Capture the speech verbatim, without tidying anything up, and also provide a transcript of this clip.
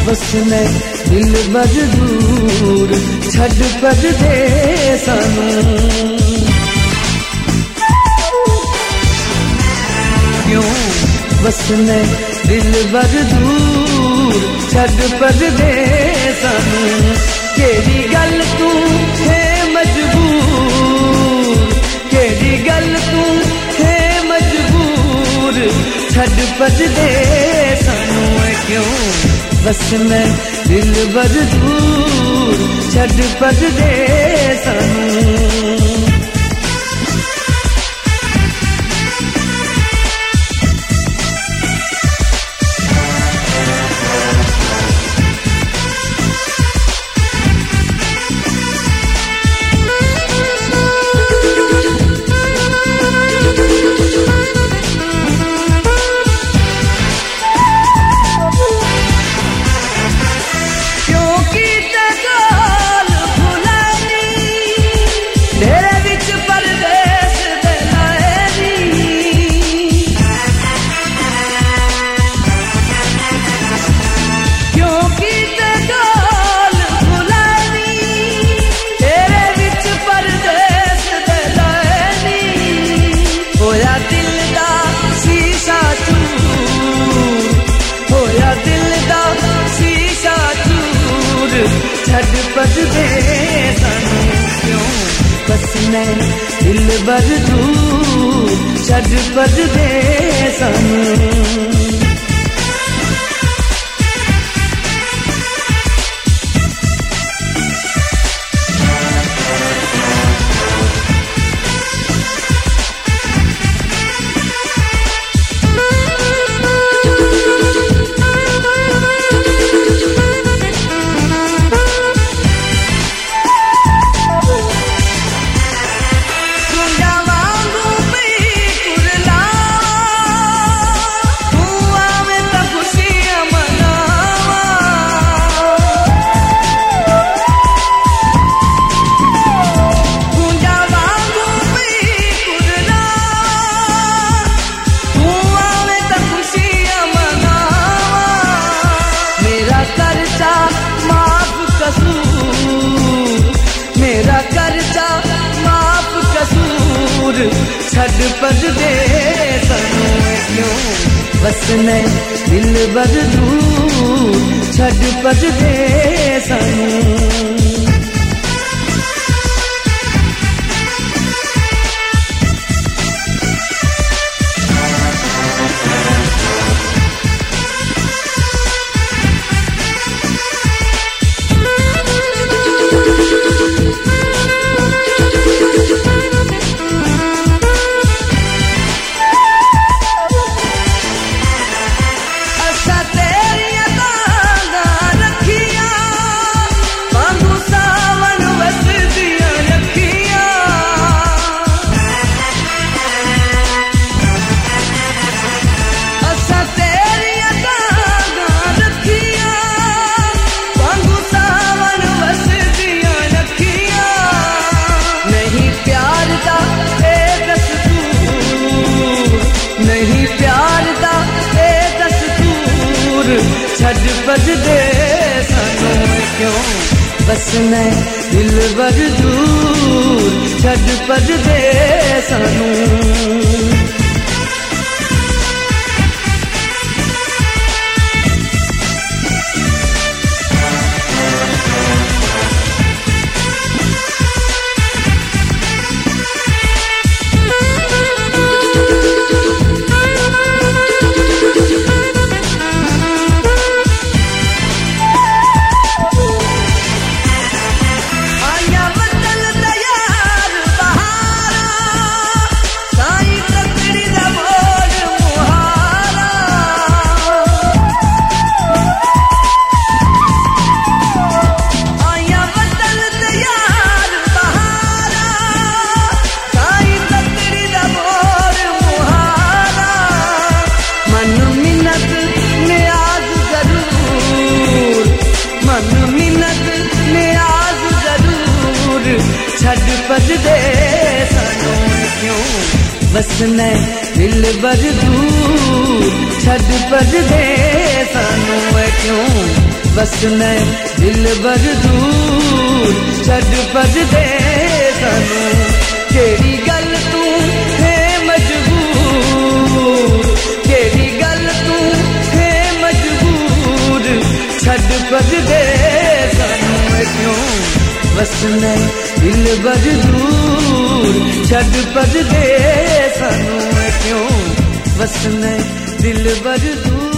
वसने दिल बर दूर छड़ परदेसां नूं। क्यों वसने दिल बर दूर छड़ परदेसां नूं। केड़ी गल तू है मजबूर, केड़ी गल तू है मजबूर छड़ परदेसां नूं। क्यों वसने दिल बर दूर छड़ परदेसां नूं। छड़ परदेसां नूं। क्यों वसने दिल बर दूर छड़ परदेसां नूं। छड़ परदेसां नूं। क्यों वसने दिल बर दूर छड़ परदेसां नूं। छड़ परदेसां नूं। क्यों वसने दिल बर दूर छड़ परदेसां नूं। छड़ परदेसां नूं। क्यों वसने दिल बर दूर छड़ परदेसां नूं। क्यों वसना दिल बर दूर छड़ परदे सानू केड़ी गल तू है मजबूर केड़ी गल तू है मजबूर छड़ परदे सानू क्यों वसना दिल बर दूर छड़ परदे सानू क्यों वसना दिल बर दूर।